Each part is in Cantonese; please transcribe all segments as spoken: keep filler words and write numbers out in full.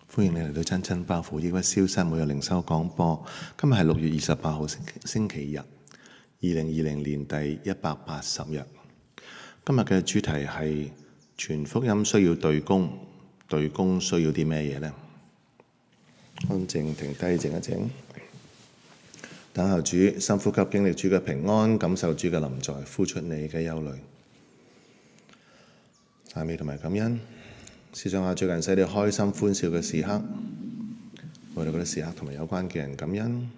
歡迎你嚟到真真爆符抑鬱消失每日靈修廣播。今日係六月二十八號星星期日，二零二零年第一百八十日。今日嘅主題係傳福音需要對攻，對攻需要啲咩嘢呢？安靜停低，靜一靜，等候主，深呼吸，經歷主嘅平安，感受主嘅臨在，呼出你嘅憂慮。讚美同埋感恩。試想下最近使你開心歡笑嘅時刻，為到嗰啲時刻同埋有關嘅人感恩，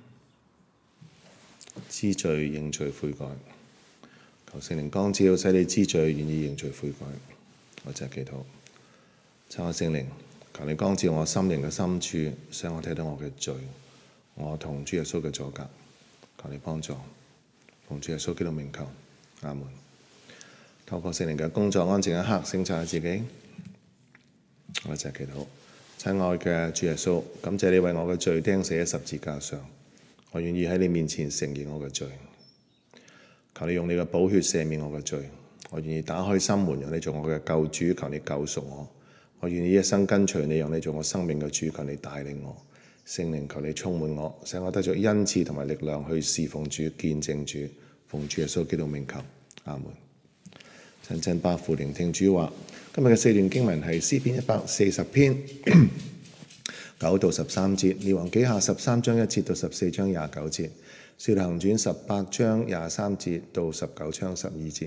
知罪認罪悔改，求聖靈光照，使你知罪願意認罪悔改。我就係祈禱，親愛聖靈，求你光照我心靈嘅深處，使我睇到我嘅罪，我同主耶穌嘅阻隔，求你幫助，奉主耶穌基督名求，阿門。透過聖靈嘅工作，安靜一刻，省察下自己。我就係祈禱，親愛嘅主耶穌，感謝你為我嘅罪釘死喺十字架上，我願意喺你面前承認我嘅罪，求你用你嘅寶血赦免我嘅罪，我願意打開心門，讓你做我嘅救主，求你救贖我，我願意一生跟隨你，讓你做我生命嘅主，求你帶領我，聖靈求你充滿我，使我得着恩賜同埋力量去侍奉主、見證主，奉主耶穌基督名求，阿門。真真爆符聆聽主話。今日嘅四段經文係詩篇一百四十篇九到十三節，列王紀下十三章一節到十四章廿九節，使徒行傳十八章廿三節到十九章十二節，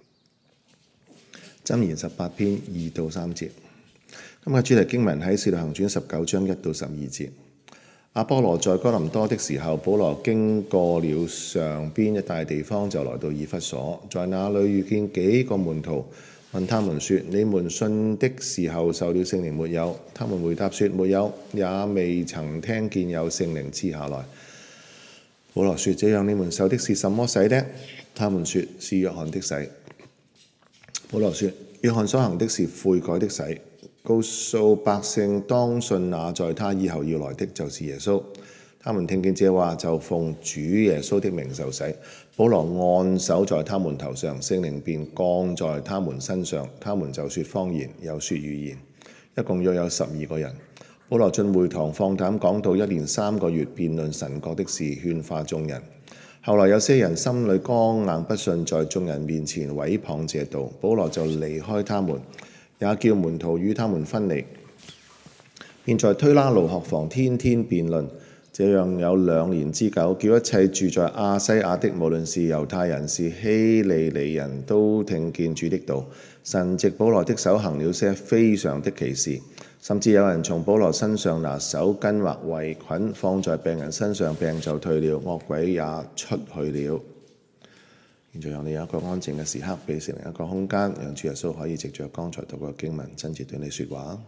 箴言十八篇二到三節。今日主題經文喺使徒行傳十九章一到十二節。阿波羅在哥林多的時候，保羅經過了上邊一帶地方，就來到以弗所，在那裡遇見幾個門徒，問他們說：你們信的時候受了聖靈沒有？他們回答說：沒有，也未曾聽見有聖靈賜下來。保羅說：這樣你們受的是什麼洗的？他們說：是約翰的洗。保羅說：約翰所行的是悔改的洗，告訴百姓當信那在他以後要來的就是耶穌。他們聽見這話，就奉主耶穌的名受洗。保羅按手在他們頭上，聖靈便降在他們身上，他們就說方言，又說語言，一共約有十二個人。保羅進會堂放膽講道，一連三個月，辯論神國的事，勸化眾人。後來有些人心裏剛硬不信，在眾人面前毀謗這道，保羅就離開他們，也叫門徒與他們分離，便在推拉路學房天天辯論。這樣有兩年之久，叫一切住在亞西亞的，無論是猶太人是希利尼人，都聽見主的道。神藉保羅的手行了些非常的奇事，甚至有人從保羅身上拿手巾或圍裙放在病人身上，病就退了，惡鬼也出去了。現在讓你有一個安靜嘅時刻，俾聖靈一個空間，讓主耶穌可以藉着剛才讀過經文，親自對你說話。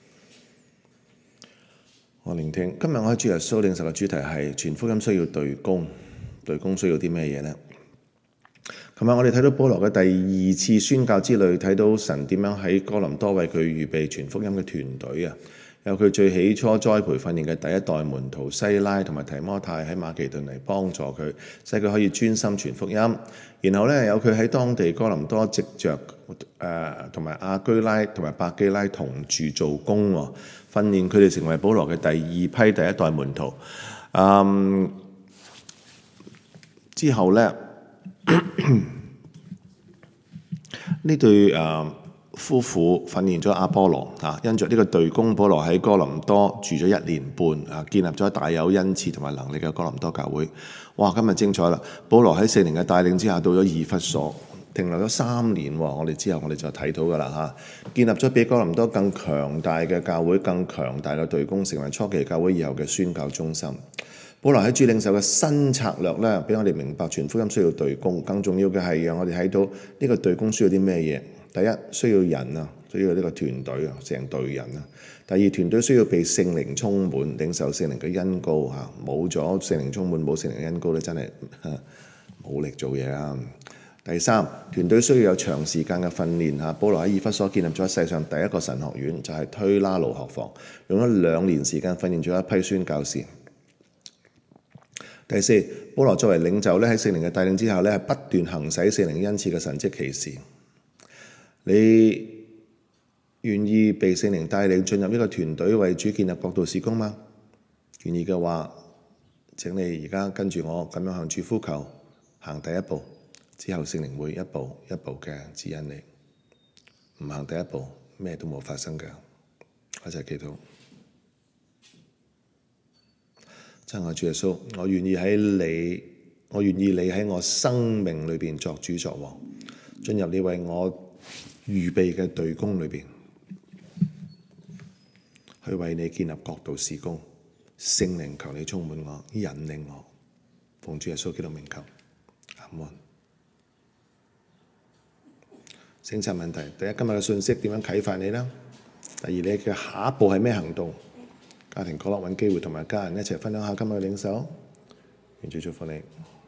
我聆聽，今日我喺主耶穌領受嘅主題係傳福音需要對攻，對攻需要啲咩嘢呢？琴日我哋睇到保羅嘅第二次宣教之旅，睇到神點樣喺哥林多為佢預備傳福音嘅團隊啊，有佢最起初栽培訓練嘅第一代門徒西拉同埋提摩太喺馬其頓嚟幫助佢，使佢可以專心傳福音。然後咧有佢喺當地哥林多藉着誒同埋亞居拉同埋百基拉同住做工喎，訓練佢哋成為保羅嘅第二批第一代門徒。嗯，之後咧呢對誒、呃、夫婦訓練咗阿波羅啊，因着呢個對攻，保羅喺哥林多住咗一年半啊，建立咗大有恩賜同埋能力嘅哥林多教會。哇！今日精彩啦！保羅喺聖靈嘅帶領之下，到咗以弗所，停留咗三年。我哋之後我哋就睇到噶啦嚇，建立咗比哥林多更強大嘅教會，更強大嘅對攻，成為初期教會以後嘅宣教中心。保羅喺主領受嘅新策略咧，俾我哋明白傳福音需要對攻，更重要嘅係讓我哋睇到呢個對攻需要啲咩嘢。第一，需要人啊，需要呢個團隊啊，成隊人啊。第二，團隊需要被聖靈充滿，領受聖靈嘅恩膏嚇。冇咗聖靈充滿，冇聖靈嘅恩膏咧，真係冇力做嘢啊。第三，團隊需要有長時間嘅訓練嚇。保羅喺以弗所建立咗世上第一個神學院，就係推拉路學房，用咗兩年時間訓練咗一批宣教士。第四，保羅作為領袖咧，喺聖靈嘅帶領之下咧，係不斷行使聖靈恩賜嘅神蹟奇事。你願意被聖靈帶領進入呢個團隊為主建立國度事工嗎？願意嘅話，請你而家跟住我咁樣向主呼求，行第一步，之後聖靈會一步一步嘅指引你。唔行第一步，咩都冇發生嘅。我就係祈禱。親愛主耶穌，我願意喺你，我願意你喺我生命裏邊作主作王，進入你為我預備嘅隊工裏邊，去為你建立國度事工。聖靈求你充滿我，引領我，奉主耶穌基督名求，阿門。省察問題：第一，今日嘅信息點樣啟發你啦？第二，你嘅下一步係咩行動？家庭角落揾機會同埋家人一齊分享下今日嘅領受，願主祝福你。